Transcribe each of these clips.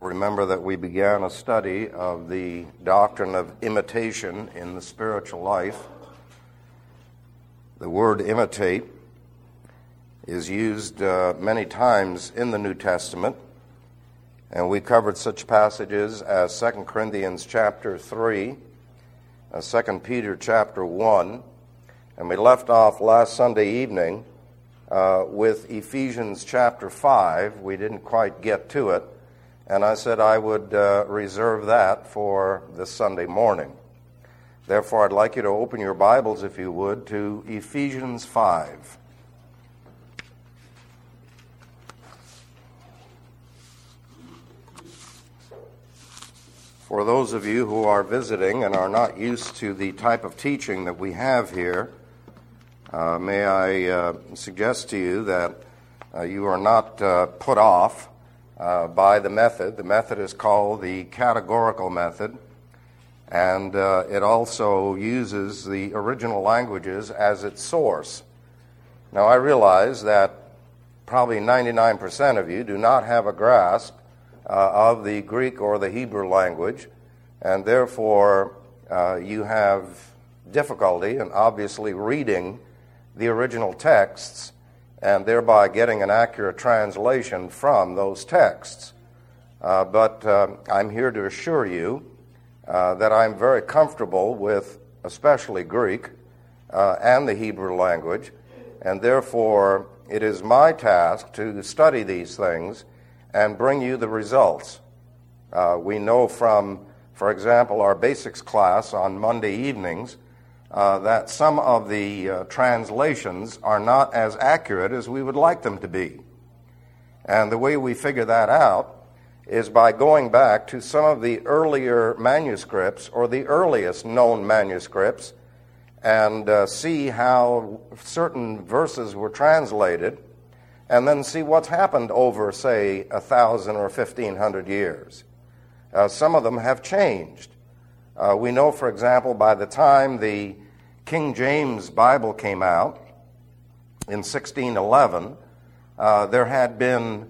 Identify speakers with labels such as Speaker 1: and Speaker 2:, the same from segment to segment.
Speaker 1: Remember that we began a study of the doctrine of imitation in the spiritual life. The word imitate is used many times in the New Testament, and we covered such passages as 2 Corinthians chapter 3, 2 Peter chapter 1, and we left off last Sunday evening with Ephesians chapter 5. We didn't quite get to it, and I said I would reserve that for this Sunday morning. Therefore, I'd like you to open your Bibles, if you would, to Ephesians 5. For those of you who are visiting and are not used to the type of teaching that we have here, may I suggest to you that you are not put off by the method. The method is called the categorical method, and it also uses the original languages as its source. Now, I realize that probably 99% of you do not have a grasp of the Greek or the Hebrew language, and therefore you have difficulty in obviously reading the original texts and thereby getting an accurate translation from those texts. But I'm here to assure you that I'm very comfortable with especially Greek and the Hebrew language, and therefore it is my task to study these things and bring you the results. We know from, for example, our basics class on Monday evenings that some of the translations are not as accurate as we would like them to be. And the way we figure that out is by going back to some of the earlier manuscripts or the earliest known manuscripts and see how certain verses were translated, and then see what's happened over, say, 1,000 or 1,500 years. Some of them have changed. We know, for example, by the time the King James Bible came out in 1611, there had been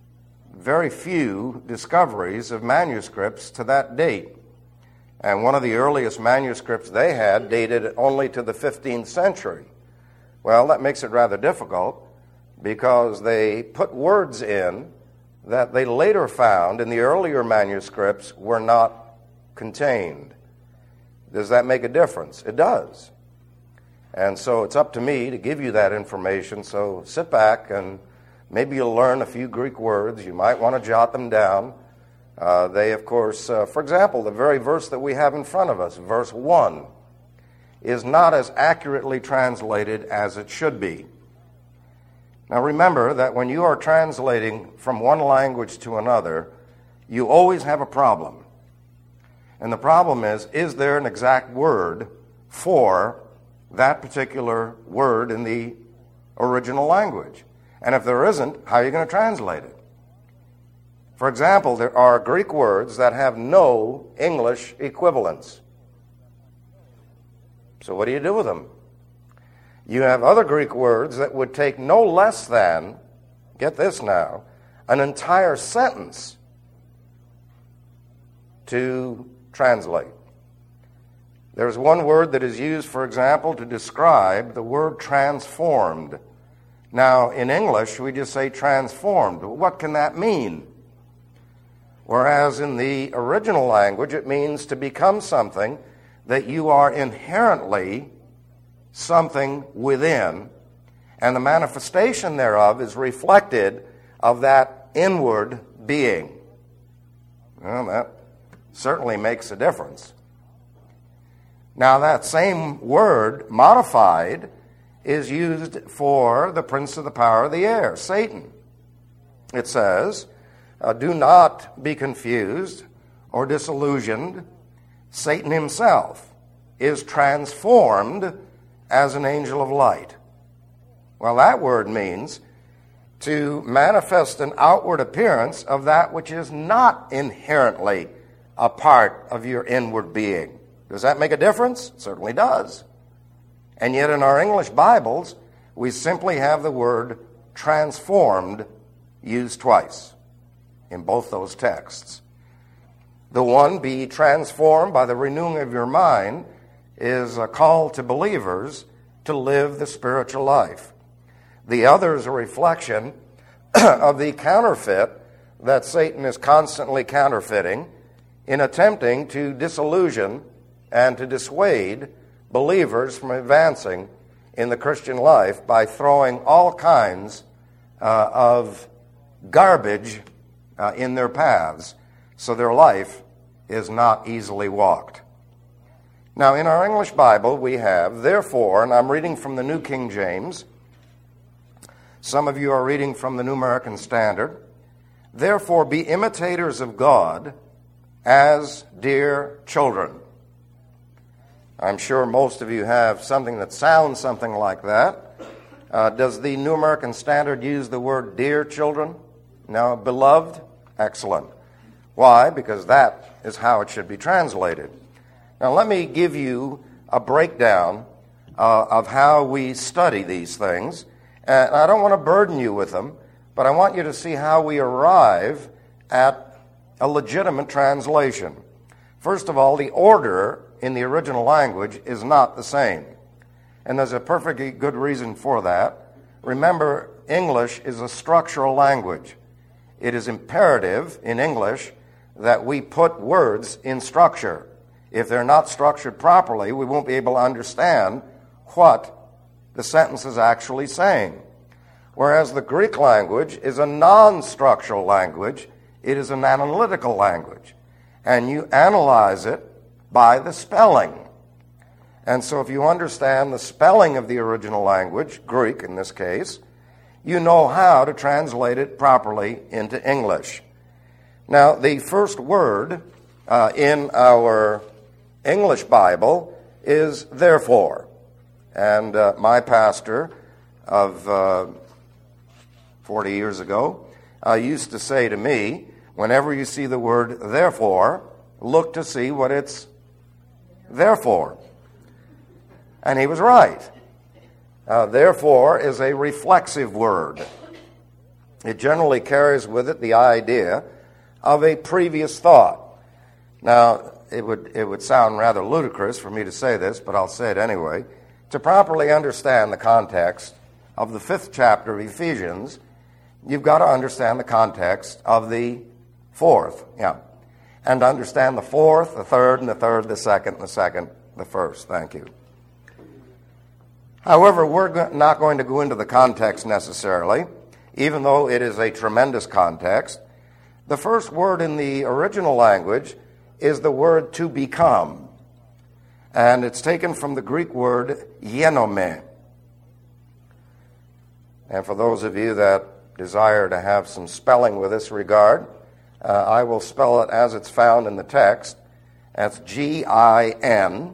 Speaker 1: very few discoveries of manuscripts to that date. And one of the earliest manuscripts they had dated only to the 15th century. Well, that makes it rather difficult because they put words in that they later found in the earlier manuscripts were not contained. Does that make a difference? It does. And so it's up to me to give you that information, so sit back and maybe you'll learn a few Greek words. You might want to jot them down. They, of course, for example, the very verse that we have in front of us, verse 1, is not as accurately translated as it should be. Now remember that when you are translating from one language to another, you always have a problem. And the problem is there an exact word for that particular word in the original language? And if there isn't, how are you going to translate it? For example, there are Greek words that have no English equivalents. So what do you do with them? You have other Greek words that would take no less than, get this now, an entire sentence to translate. There's one word that is used, for example, to describe the word transformed. Now, in English, we just say transformed. What can that mean? Whereas in the original language, it means to become something that you are inherently something within, and the manifestation thereof is reflected of that inward being. Well, that certainly makes a difference. Now, that same word, modified, is used for the prince of the power of the air, Satan. It says, do not be confused or disillusioned. Satan himself is transformed as an angel of light. Well, that word means to manifest an outward appearance of that which is not inherently a part of your inward being. Does that make a difference? It certainly does. And yet in our English Bibles, we simply have the word transformed used twice. in both those texts. The one, be transformed by the renewing of your mind, is a call to believers to live the spiritual life. The other is a reflection of the counterfeit that Satan is constantly counterfeiting in attempting to disillusion and to dissuade believers from advancing in the Christian life by throwing all kinds of garbage in their paths, so their life is not easily walked. Now, in our English Bible, we have, therefore, and I'm reading from the New King James. Some of you are reading from the New American Standard. Therefore, be imitators of God as dear children. I'm sure most of you have something that sounds something like that. Does the New American Standard use the word dear children? No, beloved? Excellent. Why? Because that is how it should be translated. Now, let me give you a breakdown of how we study these things. And I don't want to burden you with them, but I want you to see how we arrive at a legitimate translation. First of all, the order in the original language is not the same. And there's a perfectly good reason for that. Remember, English is a structural language. It is imperative in English that we put words in structure. If they're not structured properly, we won't be able to understand what the sentence is actually saying. Whereas the Greek language is a non-structural language, it is an analytical language. And you analyze it by the spelling. And so if you understand the spelling of the original language, Greek in this case, you know how to translate it properly into English. Now, the first word in our English Bible is therefore. And my pastor of 40 years ago used to say to me, whenever you see the word therefore, look to see what it's there for. And he was right. Therefore is a reflexive word. It generally carries with it the idea of a previous thought. Now, it would sound rather ludicrous for me to say this, but I'll say it anyway. To properly understand the context of the 5th chapter of Ephesians, you've got to understand the context of the 4th. And to understand the 4th, the 3rd, and the 3rd, the 2nd, the 2nd, the 1st. Thank you. However, we're not going to go into the context necessarily, even though it is a tremendous context. The first word in the original language is the word to become. And it's taken from the Greek word genome. And for those of you that desire to have some spelling with this regard, I will spell it as it's found in the text. That's Ginesthe.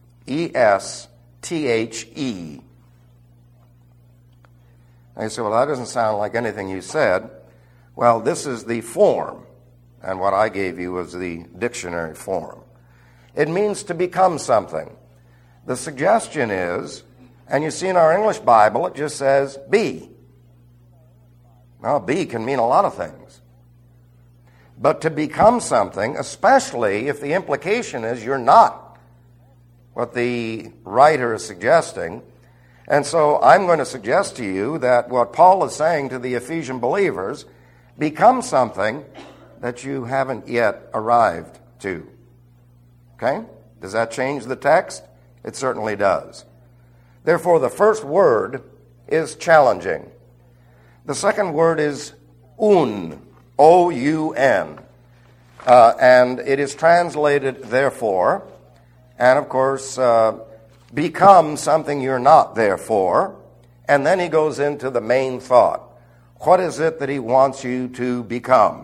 Speaker 1: And you say, well, that doesn't sound like anything you said. Well, this is the form, and what I gave you was the dictionary form. It means to become something. The suggestion is, and you see in our English Bible, it just says be. Well, be can mean a lot of things. But to become something, especially if the implication is you're not what the writer is suggesting. And so I'm going to suggest to you that what Paul is saying to the Ephesian believers, become something that you haven't yet arrived to. Okay? Does that change the text? It certainly does. Therefore, the first word is challenging. The second word is un, O-U-N. And it is translated therefore. And of course, become something you're not therefore. And then he goes into the main thought. What is it that he wants you to become?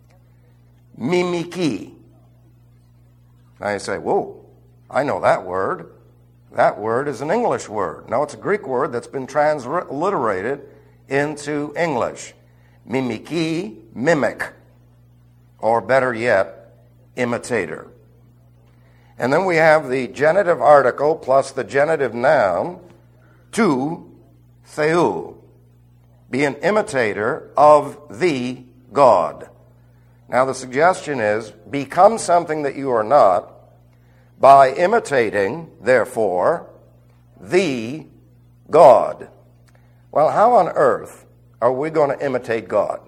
Speaker 1: Mimiki. Now you say, whoa, I know that word. That word is an English word. No, it's a Greek word that's been transliterated into English. Mimiki, mimic, or better yet, imitator. And then we have the genitive article plus the genitive noun, to theou. Be an imitator of the God. Now the suggestion is, become something that you are not by imitating, therefore, the God. Well, how on earth are we going to imitate God?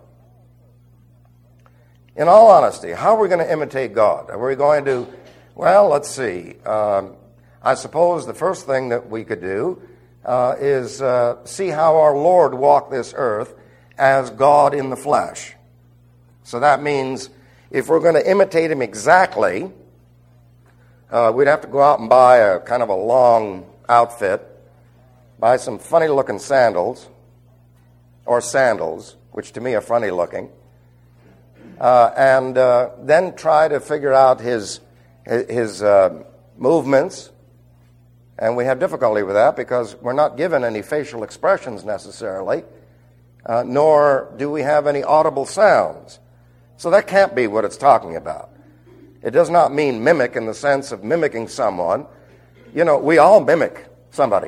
Speaker 1: In all honesty, how are we going to imitate God? Are we going to, well, let's see. I suppose the first thing that we could do is see how our Lord walked this earth as God in the flesh. So that means if we're going to imitate him exactly, we'd have to go out and buy a kind of a long outfit, buy some funny-looking sandals, which to me are funny-looking, and then try to figure out his movements. And we have difficulty with that because we're not given any facial expressions necessarily, nor do we have any audible sounds. So that can't be what it's talking about. It does not mean mimic in the sense of mimicking someone. You know, we all mimic somebody.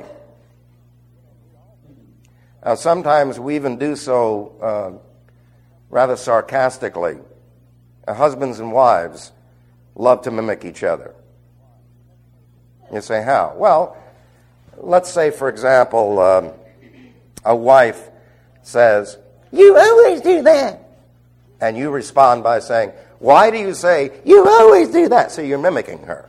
Speaker 1: Sometimes we even do so rather sarcastically. Husbands and wives love to mimic each other. You say, how? Well, let's say, for example, a wife says, "You always do that." And you respond by saying, "Why do you say, you always do that?" So you're mimicking her.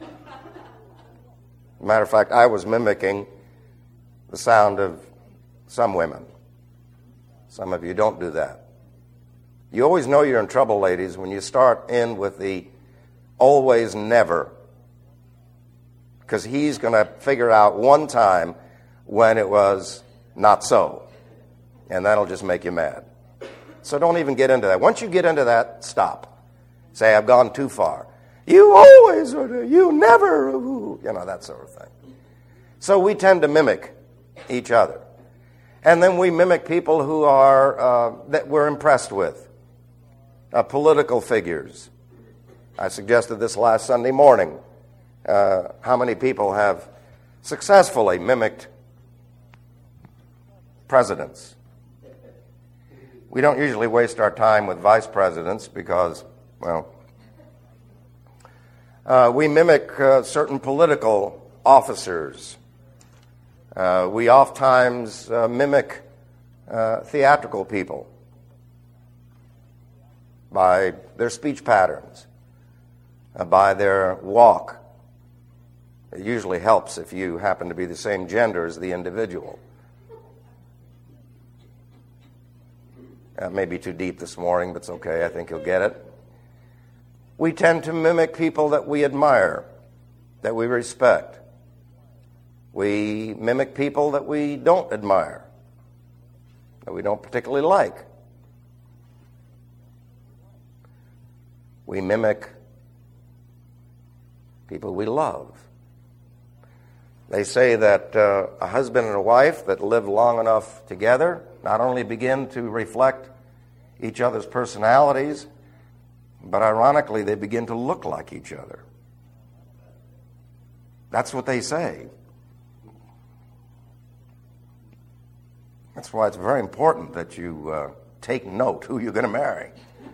Speaker 1: Matter of fact, I was mimicking the sound of some women. Some of you don't do that. You always know you're in trouble, ladies, when you start in with the always never. Because he's going to figure out one time when it was not so. And that'll just make you mad. So don't even get into that. Once you get into that, stop. Say, I've gone too far. You always, you never, you know, that sort of thing. So we tend to mimic each other. And then we mimic people who are, that we're impressed with. Political figures. I suggested this last Sunday morning. How many people have successfully mimicked presidents? We don't usually waste our time with vice presidents because, well, we mimic certain political officers. We oftentimes mimic theatrical people by their speech patterns, by their walk. It usually helps if you happen to be the same gender as the individual. That may be too deep this morning, but it's okay. I think you'll get it. We tend to mimic people that we admire, that we respect. We mimic people that we don't admire, that we don't particularly like. We mimic people we love. They say that a husband and a wife that live long enough together not only begin to reflect each other's personalities, but ironically, they begin to look like each other. That's what they say. That's why it's very important that you take note who you're going to marry.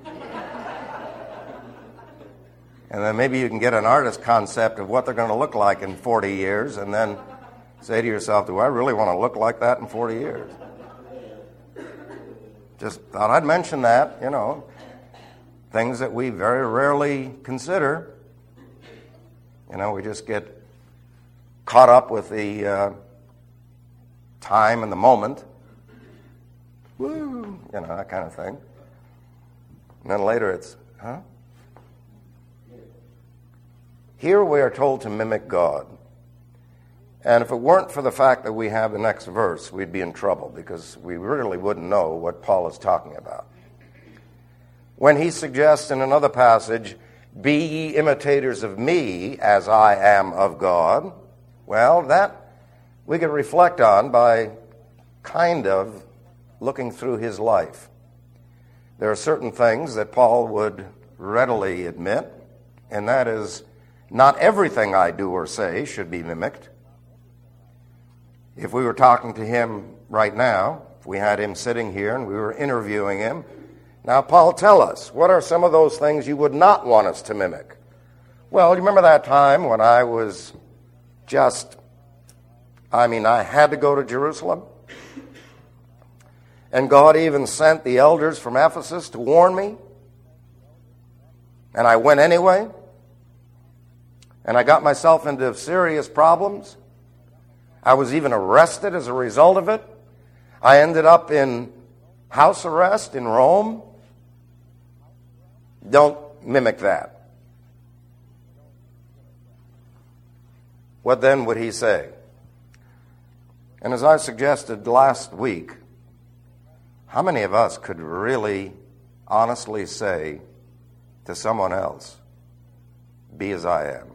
Speaker 1: And then maybe you can get an artist concept of what they're going to look like in 40 years and then say to yourself, do I really want to look like that in 40 years? Just thought I'd mention that, you know, things that we very rarely consider. You know, we just get caught up with the time and the moment. Woo, you know, that kind of thing. And then later it's, huh? Here we are told to mimic God. And if it weren't for the fact that we have the next verse, we'd be in trouble because we really wouldn't know what Paul is talking about. When he suggests in another passage, be ye imitators of me as I am of God, well, that we can reflect on by kind of looking through his life. There are certain things that Paul would readily admit, and that is, not everything I do or say should be mimicked. If we were talking to him right now, if we had him sitting here and we were interviewing him, Now, Paul, tell us, what are some of those things you would not want us to mimic? Well, you remember that time when I was I had to go to Jerusalem? And God even sent the elders from Ephesus to warn me. And I went anyway. And I got myself into serious problems. I was even arrested as a result of it. I ended up in house arrest in Rome. Don't mimic that. What then would he say? And as I suggested last week, how many of us could really honestly say to someone else, be as I am?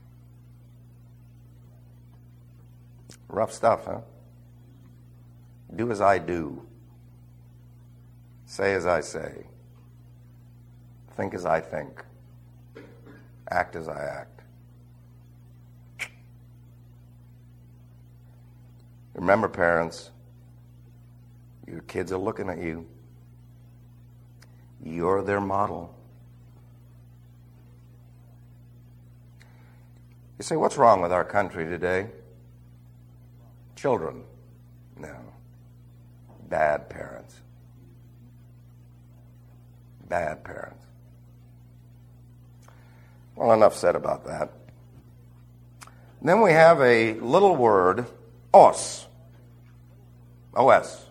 Speaker 1: Rough stuff, huh? Do as I do. Say as I say. Think as I think. Act as I act. Remember, parents, your kids are looking at you. You're their model. You say, what's wrong with our country today? Children. No. Bad parents. Bad parents. Well, enough said about that. Then we have a little word, os. O-S.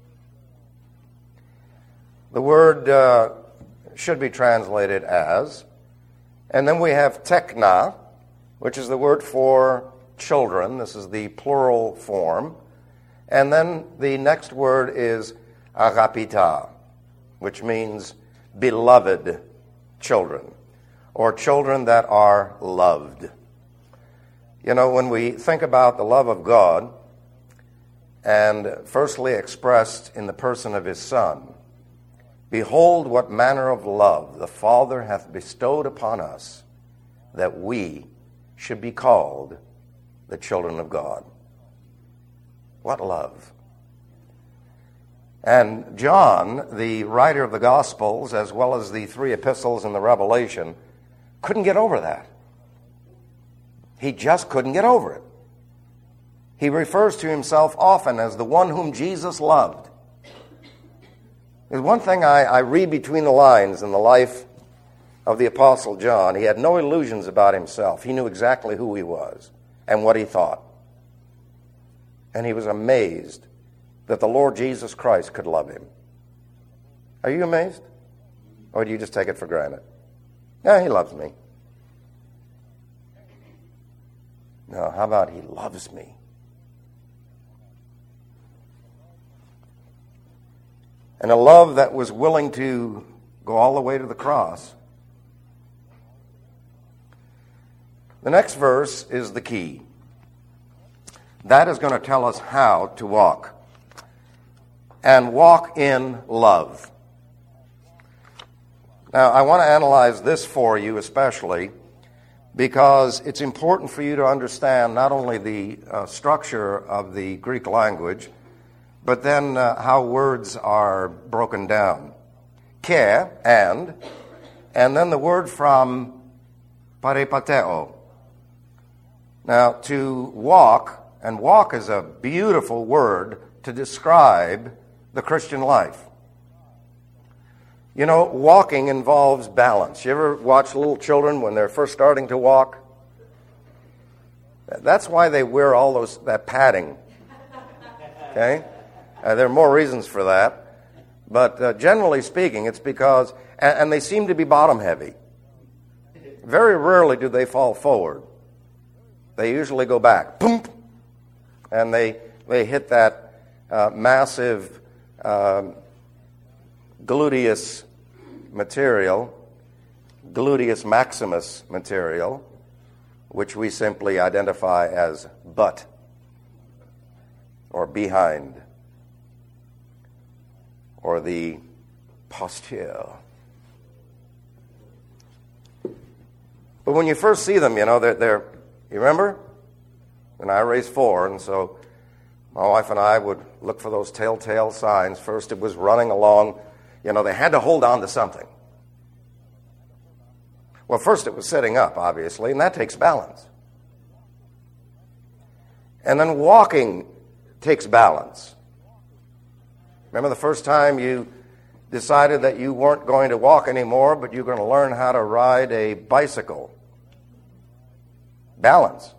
Speaker 1: The word should be translated as, and then we have tekna, which is the word for children. This is the plural form. And then the next word is agapita, which means beloved children, or children that are loved. You know, when we think about the love of God, and firstly expressed in the person of his Son, behold what manner of love the Father hath bestowed upon us, that we should be called the children of God. What love. And John, the writer of the Gospels, as well as the 3 epistles in the Revelation, couldn't get over that. He just couldn't get over it. He refers to himself often as the one whom Jesus loved. There's one thing I read between the lines in the life of the Apostle John. He had no illusions about himself. He knew exactly who he was and what he thought. And he was amazed that the Lord Jesus Christ could love him. Are you amazed? Or do you just take it for granted? Yeah, he loves me. No, how about he loves me? And a love that was willing to go all the way to the cross. The next verse is the key. That is going to tell us how to walk. And walk in love. Now, I want to analyze this for you especially because it's important for you to understand not only the structure of the Greek language, but then how words are broken down. Ke, and then the word from paripateo. Now, to walk, and walk is a beautiful word to describe the Christian life. You know, walking involves balance. You ever watch little children when they're first starting to walk? That's why they wear all that padding. Okay? There are more reasons for that. But generally speaking, it's because, and they seem to be bottom heavy. Very rarely do they fall forward. They usually go back. Boom! And they hit that massive gluteus material, gluteus maximus material, which we simply identify as butt or behind, or the posterior. But when you first see them, you know, they're you remember? And I raised 4, and so my wife and I would look for those telltale signs. First, it was running along, They had to hold on to something. Well, first it was sitting up, obviously, and that takes balance. And then walking takes balance. Remember the first time you decided that you weren't going to walk anymore, but you're going to learn how to ride a bicycle? Balance.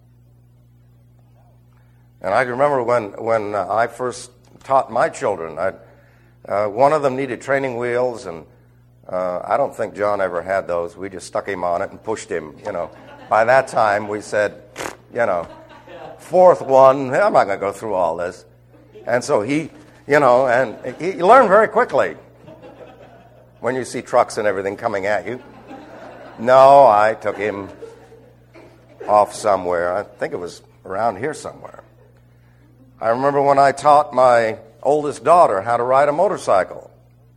Speaker 1: And I remember when I first taught my children, one of them needed training wheels, and I don't think John ever had those. We just stuck him on it and pushed him, By that time, we said, fourth one, I'm not going to go through all this. And so he learned very quickly when you see trucks and everything coming at you. No, I took him off somewhere. I think it was around here somewhere. I remember when I taught my oldest daughter how to ride a motorcycle.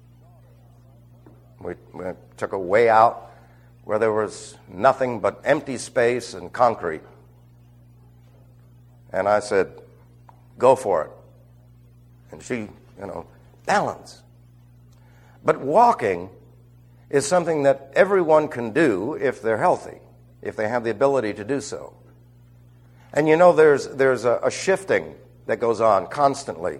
Speaker 1: We took her way out where there was nothing but empty space and concrete. And I said, go for it. And she, balance. But walking is something that everyone can do if they're healthy, if they have the ability to do so. And there's a shifting that goes on constantly.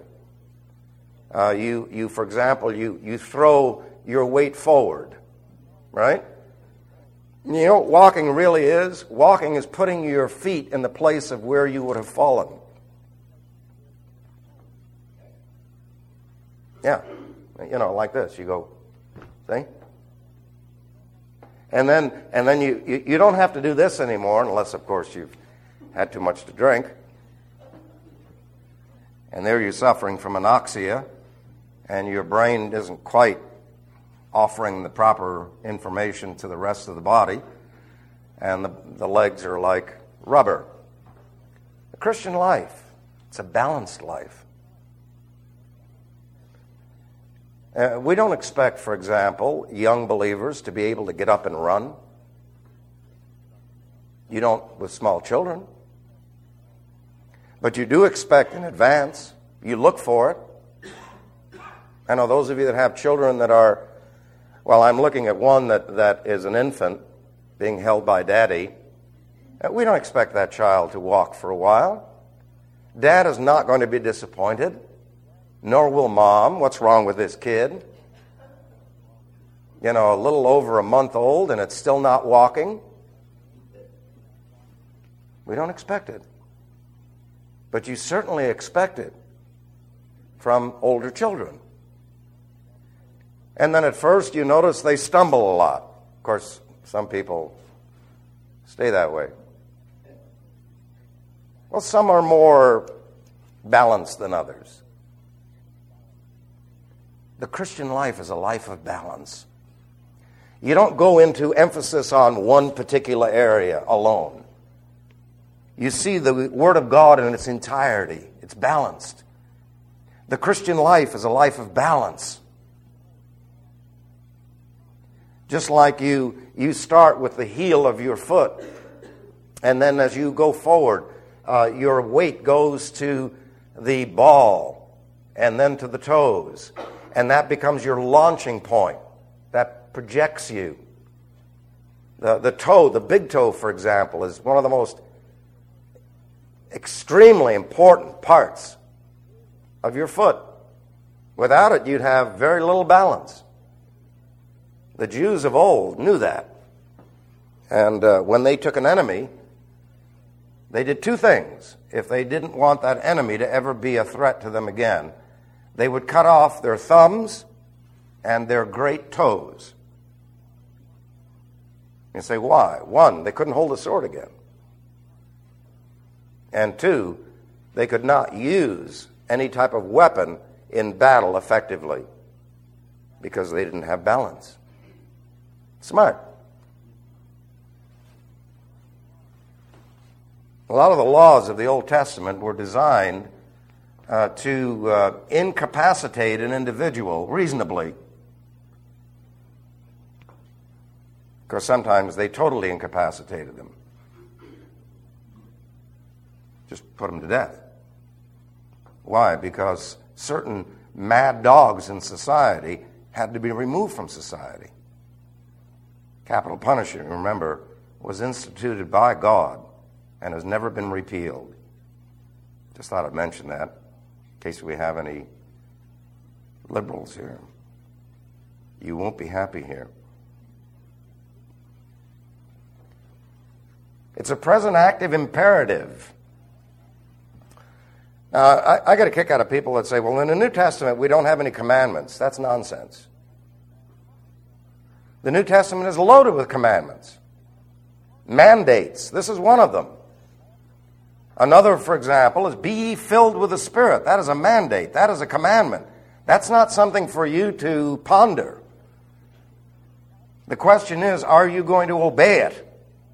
Speaker 1: You for example, you throw your weight forward, right? You know what walking really is? Walking is putting your feet in the place of where you would have fallen. Yeah, like this. You go, see? And then you don't have to do this anymore, unless, of course, you've had too much to drink. And there you're suffering from anoxia, and your brain isn't quite offering the proper information to the rest of the body, and the legs are like rubber. The Christian life, it's a balanced life. We don't expect, for example, young believers to be able to get up and run. You don't with small children. But you do expect in advance. You look for it. I know those of you that have children that are, I'm looking at one that is an infant being held by daddy. We don't expect that child to walk for a while. Dad is not going to be disappointed, nor will mom. What's wrong with this kid? A little over a month old and it's still not walking. We don't expect it. But you certainly expect it from older children. And then at first you notice they stumble a lot. Of course, some people stay that way. Well, some are more balanced than others. The Christian life is a life of balance. You don't go into emphasis on one particular area alone. You see the Word of God in its entirety. It's balanced. The Christian life is a life of balance. Just like you start with the heel of your foot, and then as you go forward, your weight goes to the ball, and then to the toes, and that becomes your launching point. That projects you. The toe, the big toe, for example, is one of the most extremely important parts of your foot. Without it, you'd have very little balance. The Jews of old knew that. And when they took an enemy, they did two things. If they didn't want that enemy to ever be a threat to them again, they would cut off their thumbs and their great toes. You say, why? One, they couldn't hold a sword again. And two, they could not use any type of weapon in battle effectively because they didn't have balance. Smart. A lot of the laws of the Old Testament were designed to incapacitate an individual reasonably. Because sometimes they totally incapacitated them. Just put them to death. Why? Because certain mad dogs in society had to be removed from society. Capital punishment, remember, was instituted by God and has never been repealed. Just thought I'd mention that in case we have any liberals here. You won't be happy here. It's a present active imperative. Now, I get a kick out of people that say, well, in the New Testament, we don't have any commandments. That's nonsense. The New Testament is loaded with commandments. Mandates. This is one of them. Another, for example, is be ye filled with the Spirit. That is a mandate. That is a commandment. That's not something for you to ponder. The question is, are you going to obey it?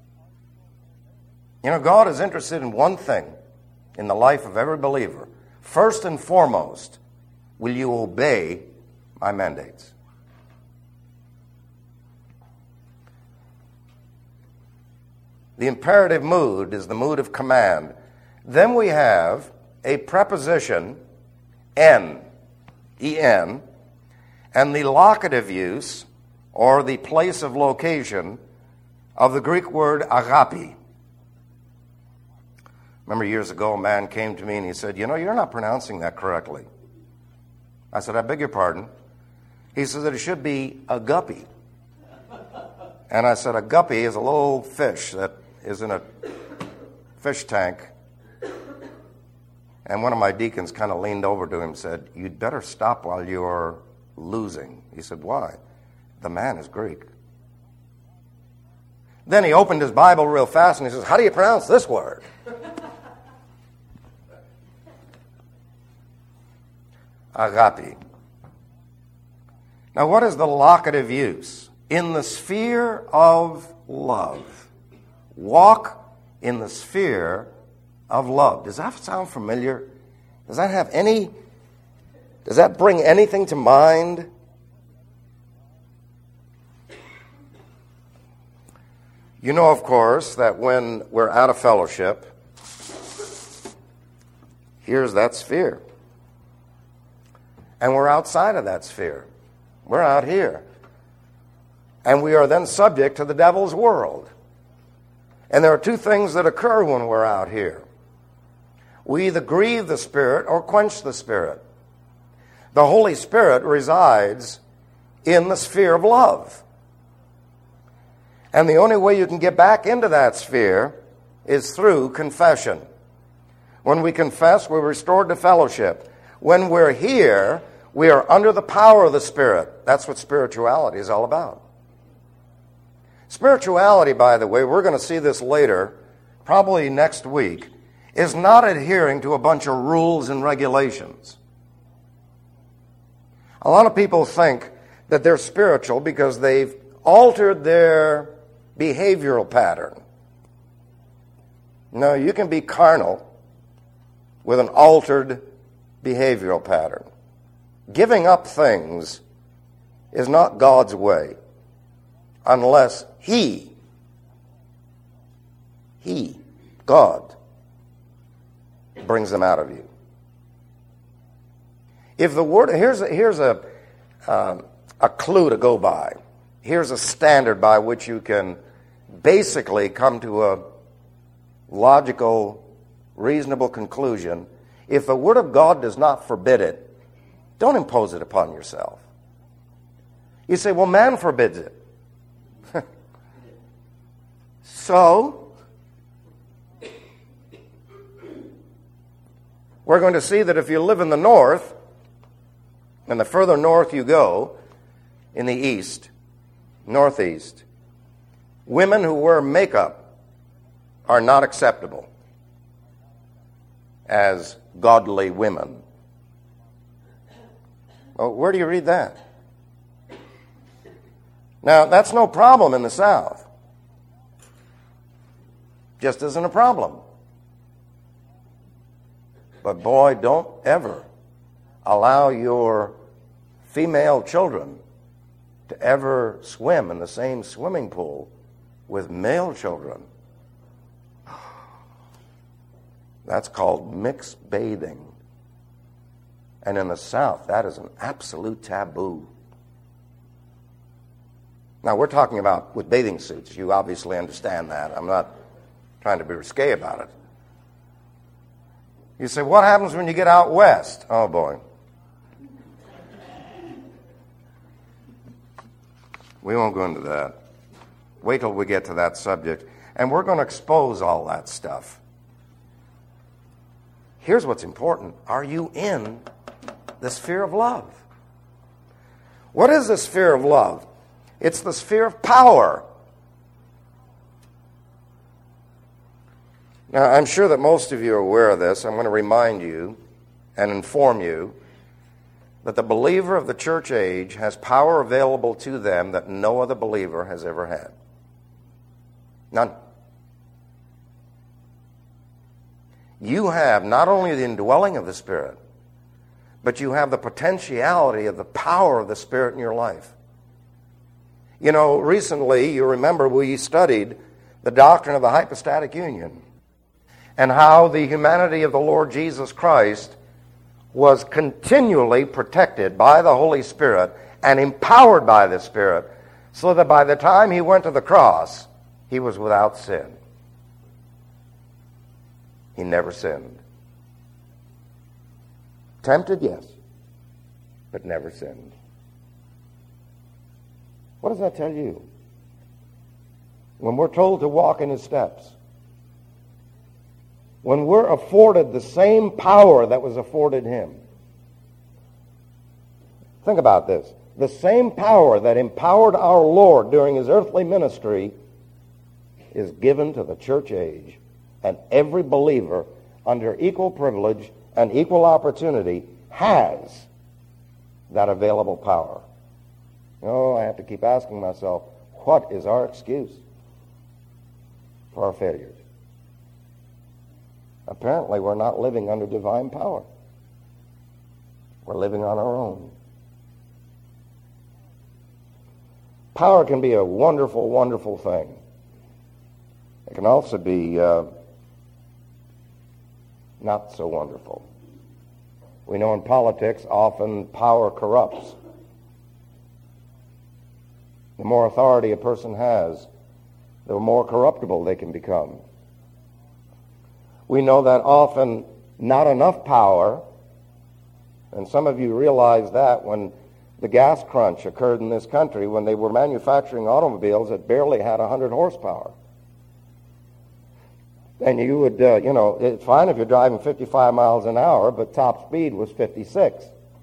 Speaker 1: You know, God is interested in one thing in the life of every believer. First and foremost, will you obey my mandates? The imperative mood is the mood of command. Then we have a preposition, en, en, and the locative use, or the place of location, of the Greek word agape. Remember years ago, a man came to me and he said, you know, you're not pronouncing that correctly. I said, I beg your pardon. He said that it should be a guppy. And I said, a guppy is a little fish that is in a fish tank. And one of my deacons kind of leaned over to him and said, you'd better stop while you're losing. He said, why? The man is Greek. Then he opened his Bible real fast and he says, how do you pronounce this word? Agape. Now, what is the locative use? In the sphere of love. Walk in the sphere of love. Does that sound familiar? Does that bring anything to mind? You know, of course, that when we're out of fellowship, here's that sphere. And we're outside of that sphere. We're out here. And we are then subject to the devil's world. And there are two things that occur when we're out here. We either grieve the Spirit or quench the Spirit. The Holy Spirit resides in the sphere of love. And the only way you can get back into that sphere is through confession. When we confess, we're restored to fellowship. When we're here, we are under the power of the Spirit. That's what spirituality is all about. Spirituality, by the way, we're going to see this later, probably next week, is not adhering to a bunch of rules and regulations. A lot of people think that they're spiritual because they've altered their behavioral pattern. No, you can be carnal with an altered behavioral pattern. Giving up things is not God's way unless He, God, brings them out of you. If the word, here's a clue to go by. Here's a standard by which you can basically come to a logical, reasonable conclusion. If the Word of God does not forbid it, don't impose it upon yourself. You say, well, man forbids it. So, we're going to see that if you live in the north, and the further north you go, in the east, northeast, women who wear makeup are not acceptable as godly women. Well, where do you read that? Now, that's no problem in the South. Just isn't a problem. But boy, don't ever allow your female children to ever swim in the same swimming pool with male children. That's called mixed bathing. And in the South, that is an absolute taboo. Now, we're talking about with bathing suits. You obviously understand that. I'm not trying to be risque about it. You say, what happens when you get out west? Oh, boy. We won't go into that. Wait till we get to that subject. And we're going to expose all that stuff. Here's what's important. Are you in the sphere of love? What is the sphere of love? It's the sphere of power. Now, I'm sure that most of you are aware of this. I'm going to remind you and inform you that the believer of the church age has power available to them that no other believer has ever had. None. You have not only the indwelling of the Spirit, but you have the potentiality of the power of the Spirit in your life. You know, recently, you remember we studied the doctrine of the hypostatic union and how the humanity of the Lord Jesus Christ was continually protected by the Holy Spirit and empowered by the Spirit, so that by the time he went to the cross, he was without sin. He never sinned. Tempted, yes, but never sinned. What does that tell you? When we're told to walk in his steps, when we're afforded the same power that was afforded him. Think about this. The same power that empowered our Lord during his earthly ministry is given to the church age, and every believer under equal privilege and equal opportunity has that available power. Oh, I have to keep asking myself, what is our excuse for our failures? Apparently, we're not living under divine power. We're living on our own. Power can be a wonderful, wonderful thing. It can also be not so wonderful. We know in politics, often power corrupts. The more authority a person has, the more corruptible they can become. We know that often not enough power, and some of you realize that when the gas crunch occurred in this country, when they were manufacturing automobiles that barely had 100 horsepower. And you would, it's fine if you're driving 55 miles an hour, but top speed was 56.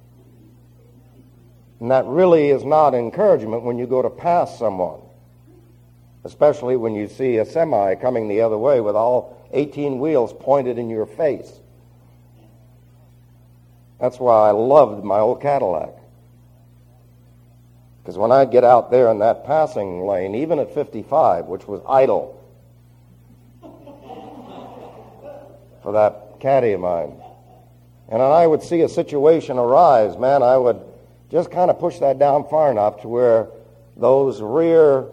Speaker 1: And that really is not encouragement when you go to pass someone, especially when you see a semi coming the other way with all 18 wheels pointed in your face. That's why I loved my old Cadillac. Because when I'd get out there in that passing lane, even at 55, which was idle for that caddy of mine, and I would see a situation arise, man, I would just kind of push that down far enough to where those rear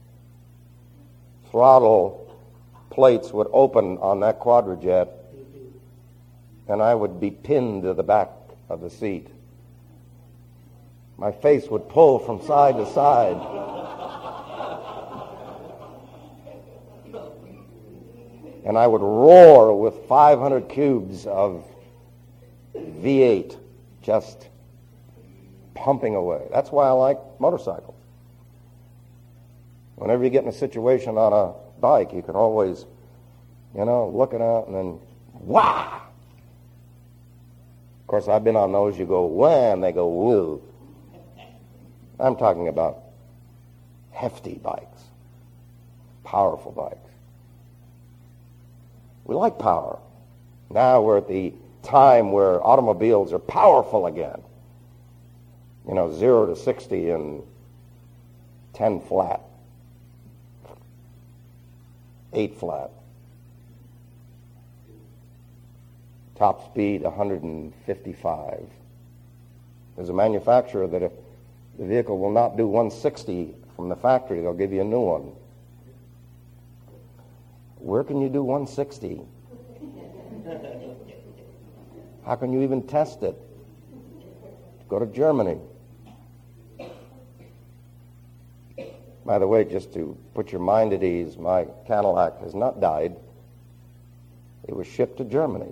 Speaker 1: throttle plates would open on that Quadrajet, and I would be pinned to the back of the seat. My face would pull from side to side. And I would roar with 500 cubes of V8 just pumping away. That's why I like motorcycles. Whenever you get in a situation on a bike, you can always, looking out and then, wah! Of course, I've been on those, you go, wah, and they go, woo. I'm talking about hefty bikes, powerful bikes. We like power. Now we're at the time where automobiles are powerful again. 0 to 60 in 10 flat. 8 flat. Top speed 155. There's a manufacturer that if the vehicle will not do 160 from the factory, they'll give you a new one. Where can you do 160? How can you even test it? Go to Germany. By the way, just to put your mind at ease, my Cadillac has not died. It was shipped to Germany.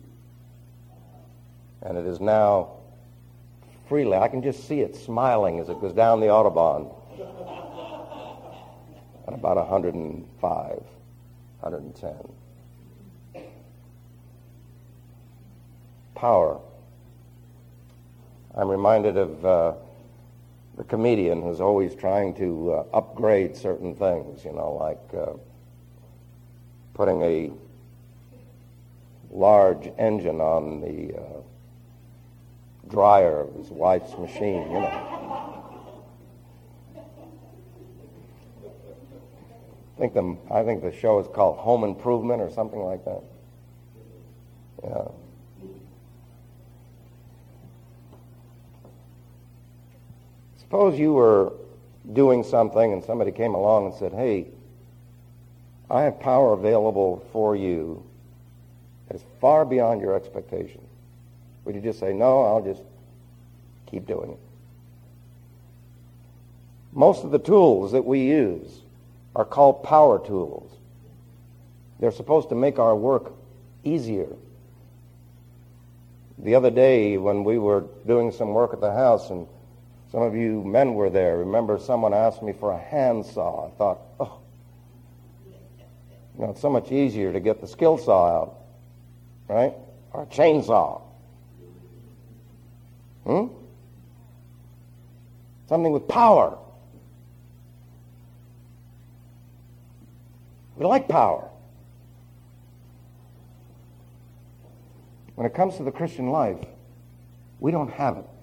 Speaker 1: And it is now freely. I can just see it smiling as it goes down the Autobahn at about 105, 110. Power. I'm reminded of the comedian who's always trying to upgrade certain things, like putting a large engine on the dryer of his wife's machine, I think the show is called Home Improvement or something like that. Yeah. Suppose you were doing something and somebody came along and said, hey, I have power available for you that is far beyond your expectation. Would you just say, no, I'll just keep doing it? Most of the tools that we use are called power tools. They're supposed to make our work easier. The other day when we were doing some work at the house, and some of you men were there, remember someone asked me for a handsaw. I thought, it's so much easier to get the skill saw out, right? Or a chainsaw. Something with power. We like power. When it comes to the Christian life, we don't have it.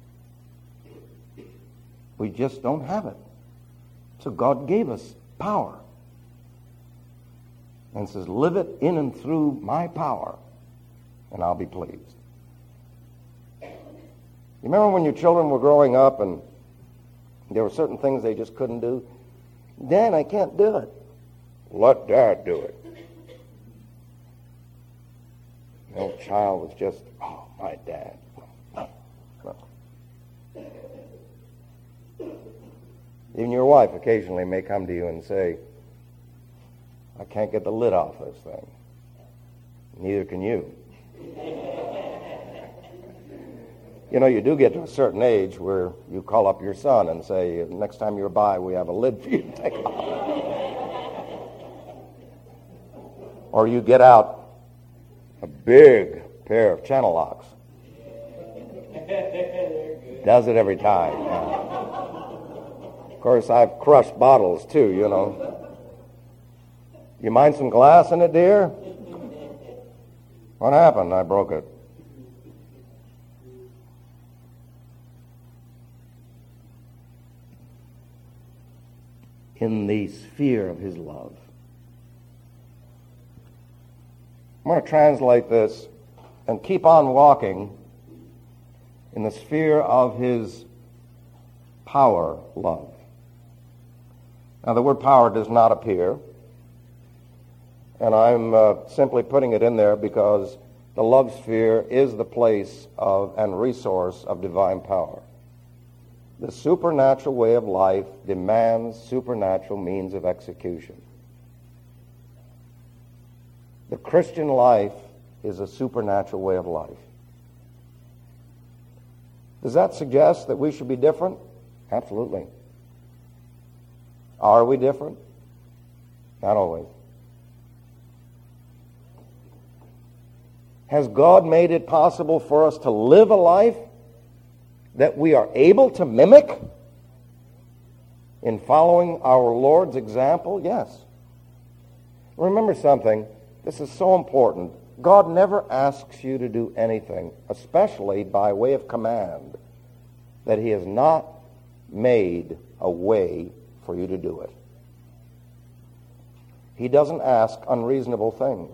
Speaker 1: We just don't have it. So God gave us power. And says, live it in and through my power, and I'll be pleased. You remember when your children were growing up and there were certain things they just couldn't do? Dad, I can't do it. Let Dad do it. The old child was just, my dad. Even your wife occasionally may come to you and say, I can't get the lid off this thing. Neither can you. You do get to a certain age where you call up your son and say, next time you're by, we have a lid for you to take off. Or you get out a big pair of channel locks. Does it every time. Of course, I've crushed bottles too, You mind some glass in it, dear? What happened? I broke it. In the sphere of his love. I'm going to translate this and keep on walking in the sphere of his power love. Now, the word power does not appear, and I'm simply putting it in there because the love sphere is the place of and resource of divine power. The supernatural way of life demands supernatural means of execution. The Christian life is a supernatural way of life. Does that suggest that we should be different? Absolutely. Are we different? Not always. Has God made it possible for us to live a life that we are able to mimic in following our Lord's example? Yes. Remember something. This is so important. God never asks you to do anything, especially by way of command, that he has not made a way for you to do it. He doesn't ask unreasonable things.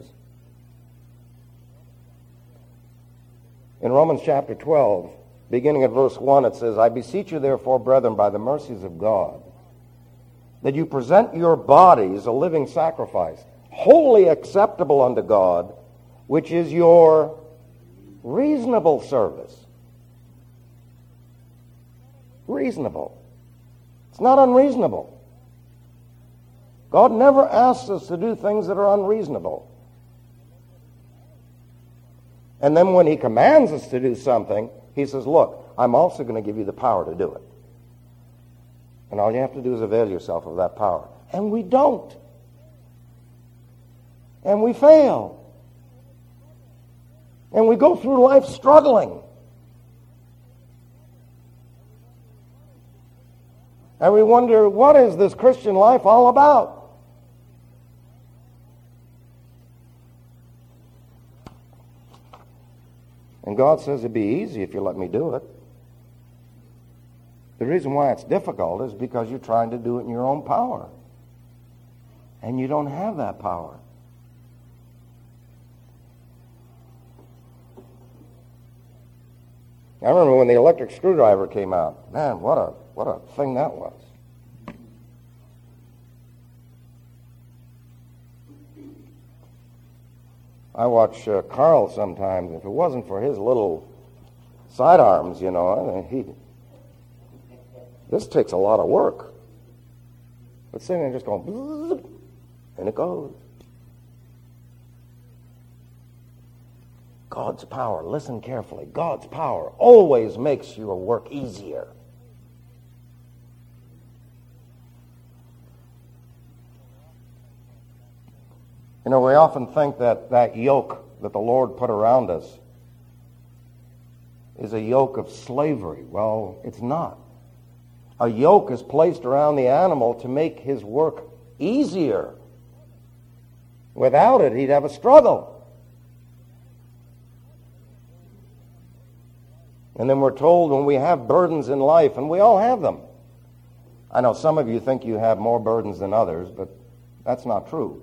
Speaker 1: In Romans chapter 12, beginning at verse 1, it says, I beseech you therefore, brethren, by the mercies of God, that you present your bodies a living sacrifice, wholly acceptable unto God, which is your reasonable service. Reasonable. It's not unreasonable. God never asks us to do things that are unreasonable. And then when he commands us to do something, he says, look, I'm also going to give you the power to do it. And all you have to do is avail yourself of that power. And we don't. And we fail. And we go through life struggling. And we wonder, what is this Christian life all about? And God says it'd be easy if you let me do it. The reason why it's difficult is because you're trying to do it in your own power. And you don't have that power. I remember when the electric screwdriver came out. Man, what a thing that was. I watch Carl sometimes. If it wasn't for his little sidearms, this takes a lot of work. But sitting there just going, bzzz, and it goes. God's power, listen carefully, God's power always makes your work easier. We often think that yoke that the Lord put around us is a yoke of slavery. Well, it's not. A yoke is placed around the animal to make his work easier. Without it, he'd have a struggle. And then we're told when we have burdens in life, and we all have them. I know some of you think you have more burdens than others, but that's not true.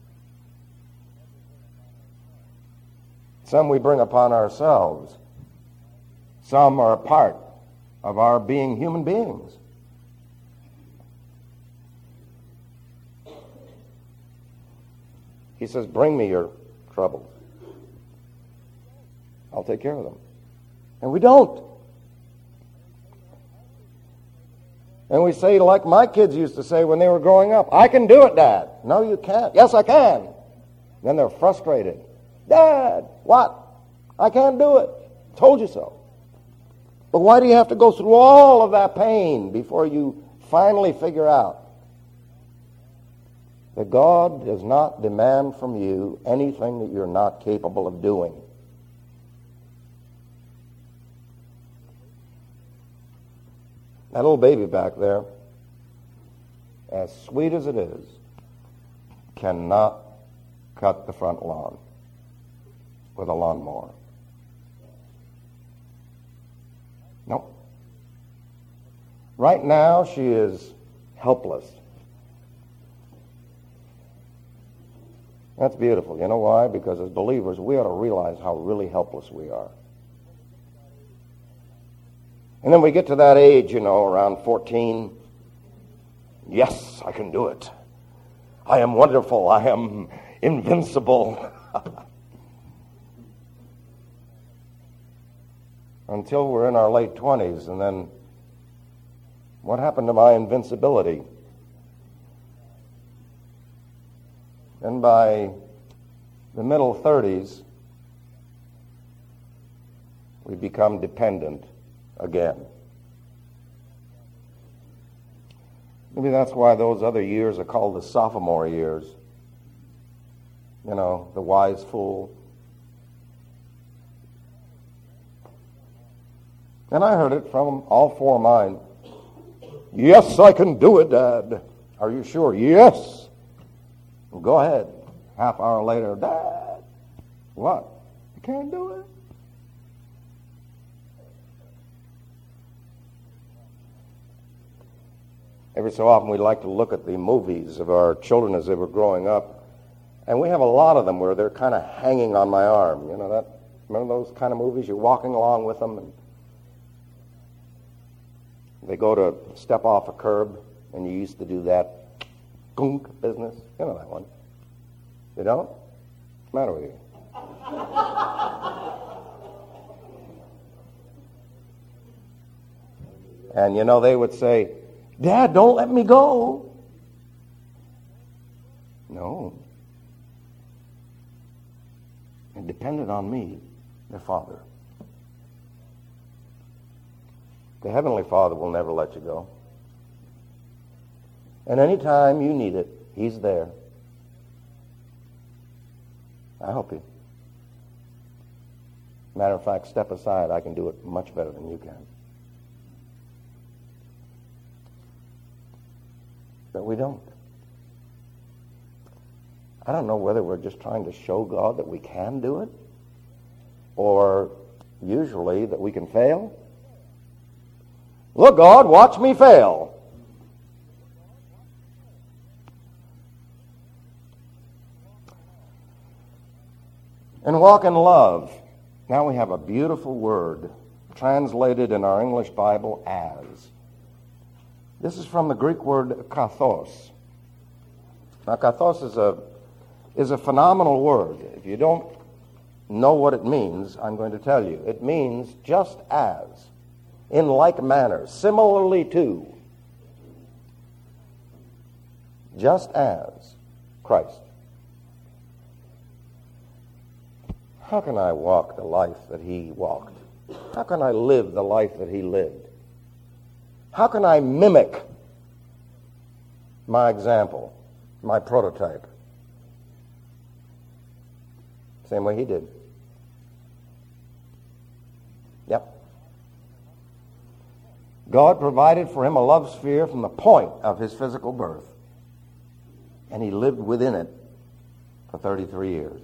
Speaker 1: Some we bring upon ourselves. Some are a part of our being human beings. He says, bring me your troubles. I'll take care of them. And we don't. And we say, like my kids used to say when they were growing up, I can do it, Dad. No, you can't. Yes, I can. Then they're frustrated. Dad, what? I can't do it. Told you so. But why do you have to go through all of that pain before you finally figure out that God does not demand from you anything that you're not capable of doing? That little baby back there, as sweet as it is, cannot cut the front lawn with a lawnmower. Nope. Right now, she is helpless. That's beautiful. You know why? Because as believers, we ought to realize how really helpless we are. And then we get to that age, around 14. Yes, I can do it. I am wonderful. I am invincible. Until we're in our late 20s, and then what happened to my invincibility? Then by the middle 30s, we become dependent again. Maybe that's why those other years are called the sophomore years. The wise fool. And I heard it from all four of mine. Yes, I can do it, Dad. Are you sure? Yes. Well, go ahead. Half hour later, Dad. What? You can't do it? Every so often we like to look at the movies of our children as they were growing up. And we have a lot of them where they're kind of hanging on my arm. Remember those kind of movies? You're walking along with them and they go to step off a curb, and you used to do that gunk business. You know that one. You don't? What's the matter with you? And they would say, Dad, don't let me go. No. It depended on me, their Father. The Heavenly Father will never let you go. And any time you need it, He's there. I help you. Matter of fact, step aside. I can do it much better than you can. But we don't. I don't know whether we're just trying to show God that we can do it, or usually that we can fail. Look, God, watch me fail. And walk in love. Now we have a beautiful word translated in our English Bible as. This is from the Greek word kathos. Now, kathos is a phenomenal word. If you don't know what it means, I'm going to tell you. It means just as, in like manner, similarly to, just as Christ. How can I walk the life that He walked? How can I live the life that He lived? How can I mimic my example, my prototype? Same way He did. Yep. God provided for Him a love sphere from the point of His physical birth. And He lived within it for 33 years.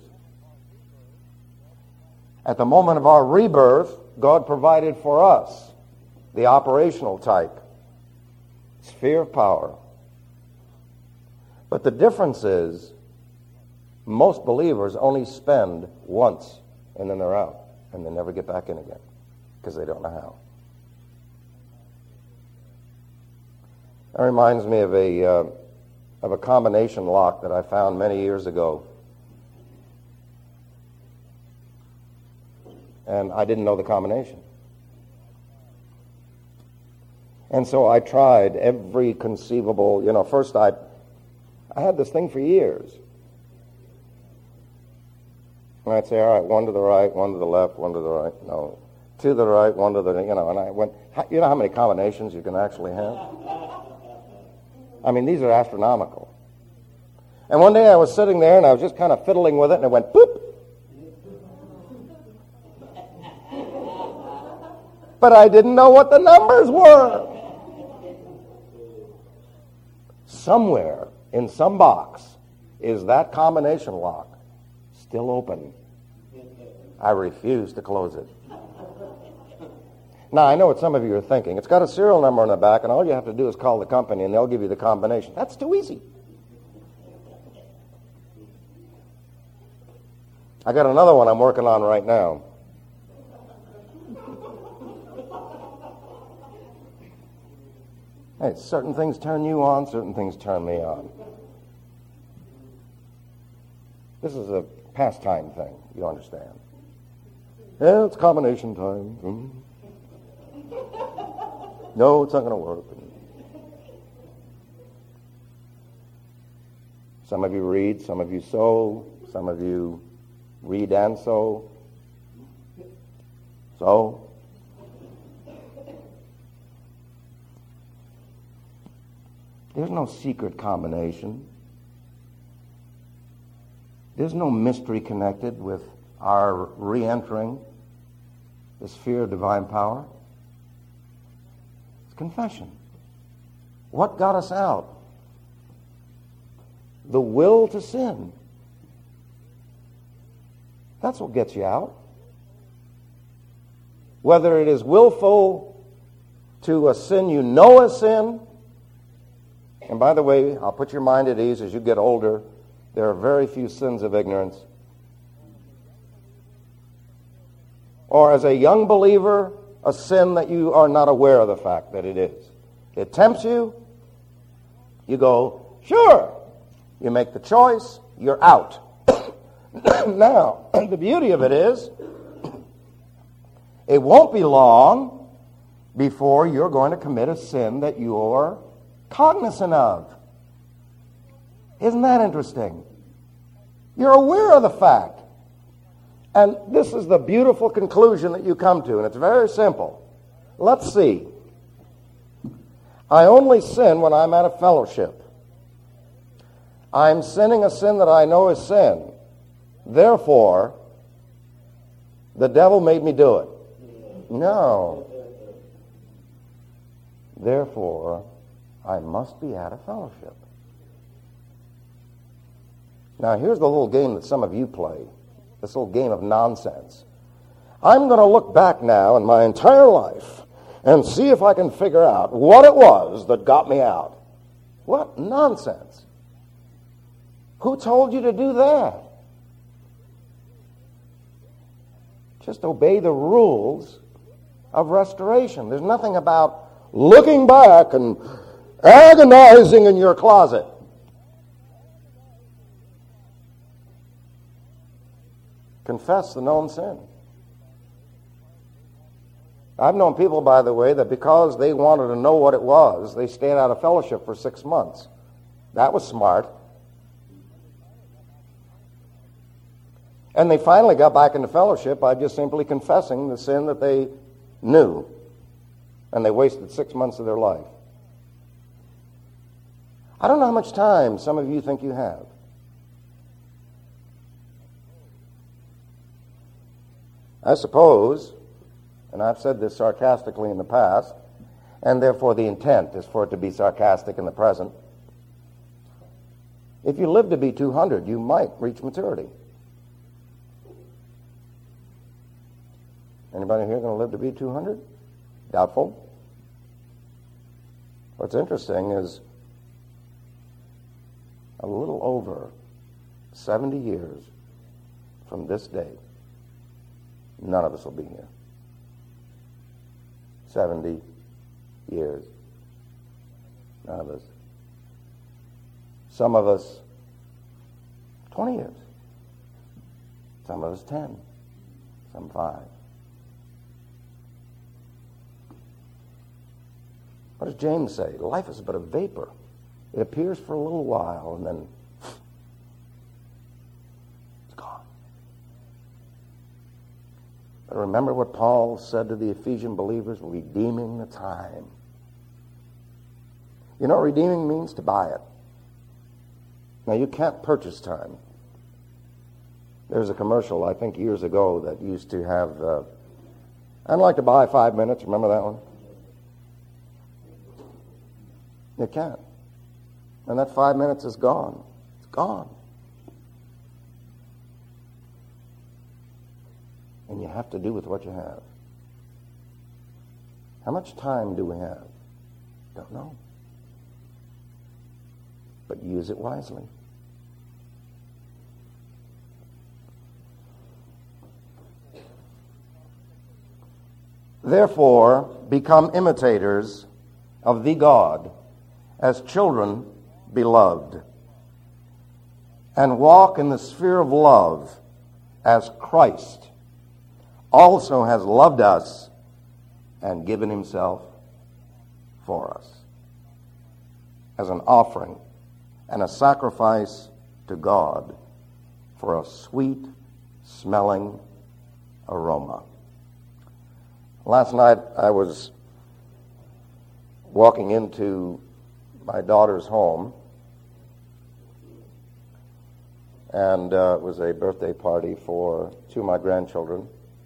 Speaker 1: At the moment of our rebirth, God provided for us the operational type, sphere of power. But the difference is, most believers only spend once and then they're out, and they never get back in again because they don't know how. That reminds me of a combination lock that I found many years ago. And I didn't know the combination. And so I tried every conceivable, first I had this thing for years. And I'd say, all right, one to the right, one to the left, one to the right, no. To the right, one to the, and I went, you know how many combinations you can actually have? I mean, these are astronomical. And one day I was sitting there and I was just kind of fiddling with it and it went boop. But I didn't know what the numbers were. Somewhere in some box is that combination lock still open. I refuse to close it. Now, I know what some of you are thinking. It's got a serial number on the back, and all you have to do is call the company, and they'll give you the combination. That's too easy. I got another one I'm working on right now. Hey, certain things turn you on, certain things turn me on. This is a pastime thing, you understand. Yeah, it's combination time. No, it's not going to work. Some of you read, some of you sew, some of you read and sew. So, there's no secret combination. There's no mystery connected with our re-entering the sphere of divine power. It's confession. What got us out? The will to sin. That's what gets you out. Whether it is willful to a sin you know is sin, and by the way, I'll put your mind at ease as you get older, there are very few sins of ignorance. Or as a young believer, a sin that you are not aware of the fact that it is. It tempts you, you go, sure. You make the choice, you're out. Now, the beauty of it is, it won't be long before you're going to commit a sin that you're cognizant of. Isn't that interesting? You're aware of the fact. And this is the beautiful conclusion that you come to, and it's very simple. Let's see. I only sin when I'm at a fellowship. I'm sinning a sin that I know is sin. Therefore, the devil made me do it. No. Therefore, I must be at a fellowship. Now, here's the little game that some of you play, this little game of nonsense. I'm going to look back now in my entire life and see if I can figure out what it was that got me out. What nonsense. Who told you to do that? Just obey the rules of restoration. There's nothing about looking back and agonizing in your closet. Confess the known sin. I've known people, by the way, that because they wanted to know what it was, they stayed out of fellowship for 6 months. That was smart. And they finally got back into fellowship by just simply confessing the sin that they knew. And they wasted 6 months of their life. I don't know how much time some of you think you have. I suppose, and I've said this sarcastically in the past, and therefore the intent is for it to be sarcastic in the present. If you live to be 200, you might reach maturity. Anybody here going to live to be 200? Doubtful. What's interesting is a little over 70 years from this day, none of us will be here. 70 years. None of us. Some of us 20 years. Some of us 10. Some 5. What does James say? Life is but a vapor. It appears for a little while and then it's gone. But remember what Paul said to the Ephesian believers, redeeming the time. You know what redeeming means? To buy it. Now you can't purchase time. There's a commercial, I think years ago, that used to have, I'd like to buy 5 minutes. Remember that one? You can't. And that 5 minutes is gone. It's gone. And you have to do with what you have. How much time do we have? Don't know. But use it wisely. Therefore, become imitators of the God as children beloved, and walk in the sphere of love as Christ also has loved us and given himself for us as an offering and a sacrifice to God for a sweet-smelling aroma. Last night I was walking into my daughter's home, and it was a birthday party for 2 of my grandchildren.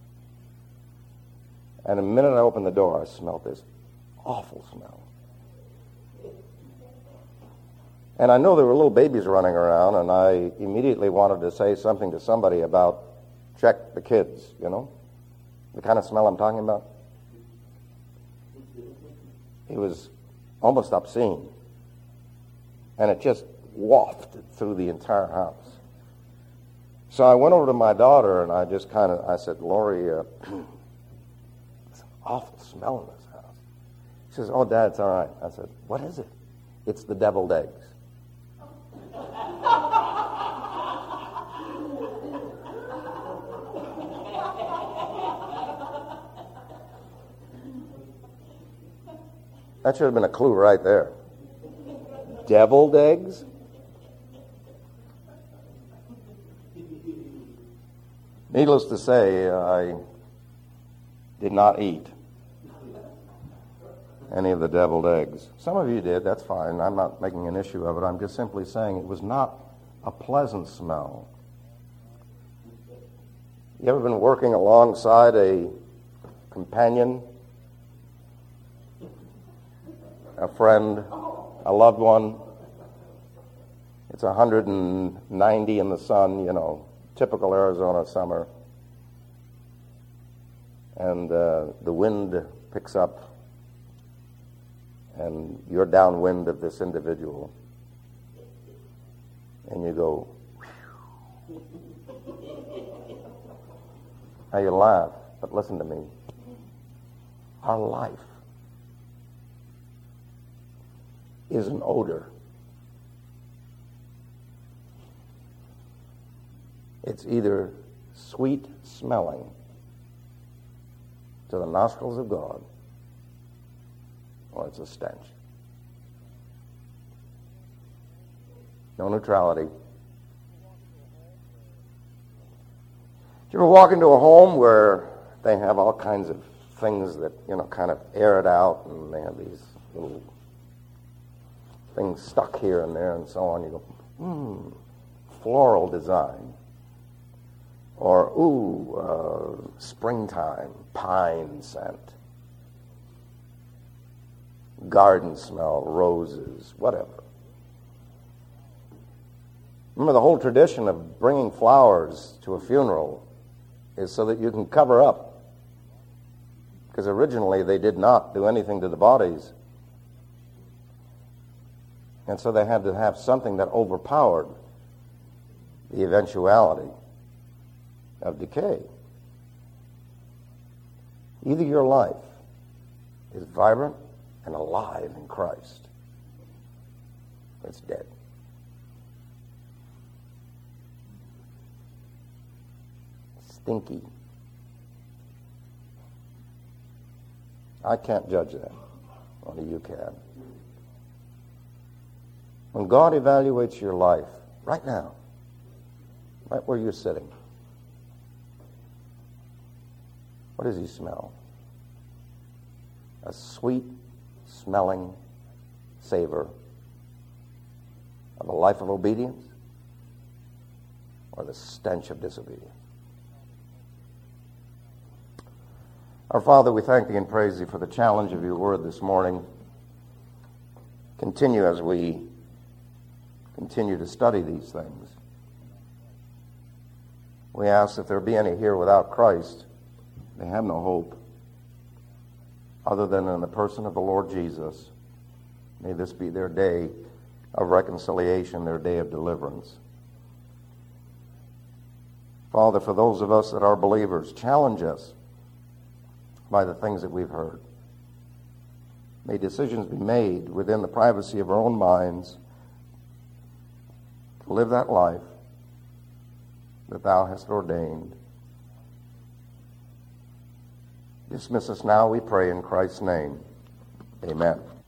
Speaker 1: And the minute I opened the door, I smelled this awful smell. And I know there were little babies running around, and I immediately wanted to say something to somebody about check the kids, you know, the kind of smell I'm talking about. It was almost obscene. And it just wafted through the entire house. So I went over to my daughter and I said, Lori, it's an awful smell in this house. She says, oh, Dad, it's all right. I said, what is it? It's the deviled eggs. That should have been a clue right there. Deviled eggs? Needless to say, I did not eat any of the deviled eggs. Some of you did, that's fine. I'm not making an issue of it. I'm just simply saying it was not a pleasant smell. You ever been working alongside a companion, a friend, a loved one? It's 190 in the sun, typical Arizona summer. And the wind picks up, and you're downwind of this individual. And you go, whew. Now you laugh, but listen to me. Our life is an odor. It's either sweet smelling to the nostrils of God, or it's a stench. No neutrality. Do you ever walk into a home where they have all kinds of things that, kind of air it out, and they have these little things stuck here and there and so on? You go, floral design. Or, springtime, pine scent. Garden smell, roses, whatever. Remember, the whole tradition of bringing flowers to a funeral is so that you can cover up. Because originally they did not do anything to the bodies. And so they had to have something that overpowered the eventuality of decay. Either your life is vibrant and alive in Christ, or it's dead. Stinky. I can't judge that. Only you can. When God evaluates your life, right now, right where you're sitting, what does he smell? A sweet-smelling savor of a life of obedience, or the stench of disobedience? Our Father, we thank thee and praise thee for the challenge of your word this morning. Continue as we continue to study these things. We ask if there be any here without Christ, they have no hope other than in the person of the Lord Jesus. May this be their day of reconciliation, their day of deliverance. Father, for those of us that are believers, challenge us by the things that we've heard. May decisions be made within the privacy of our own minds to live that life that thou hast ordained. Dismiss us now, we pray, in Christ's name. Amen.